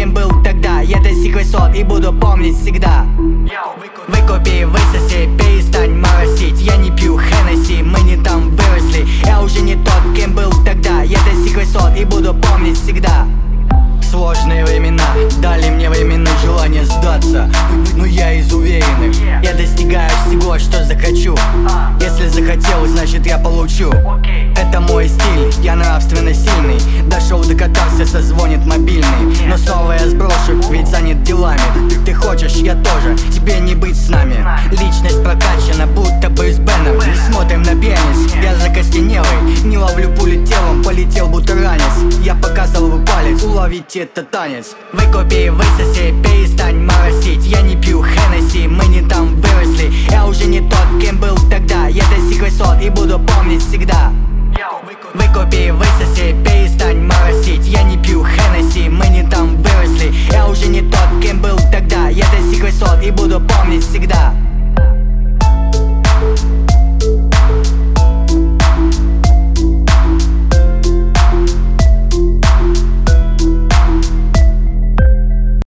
кем был тогда. Я достиг высот и буду помнить всегда. Выкупи, высоси, перестань моросить. Я не пью Хеннесси, мы не там выросли. Я уже не тот, кем был тогда. Я достиг высот и буду помнить всегда. Сложные времена дали мне временное желание сдаться, но я из уверенных. Я достигаю всего, что захочу. Если захотел, значит я получу. Это мой стиль, я нравственно сильный. Дошел до катарсиса, звонит мобильный. Но снова я сброшу, ведь занят делами. Ты хочешь, я тоже, тебе не быть с нами. Личность прокачана, будто бы с Беном. Не смотрим на пианис, я закостенелый. Не ловлю пули телом, полетел будто ранец. Я показывал палец, уловить это танец. Выкупи, высоси, перестань моросить. Я не пью Хеннесси, мы не там выросли. Я уже не тот, кем был тогда. Я достиг высот и буду помнить всегда. Выкупи, высоси, перестань моросить. Я не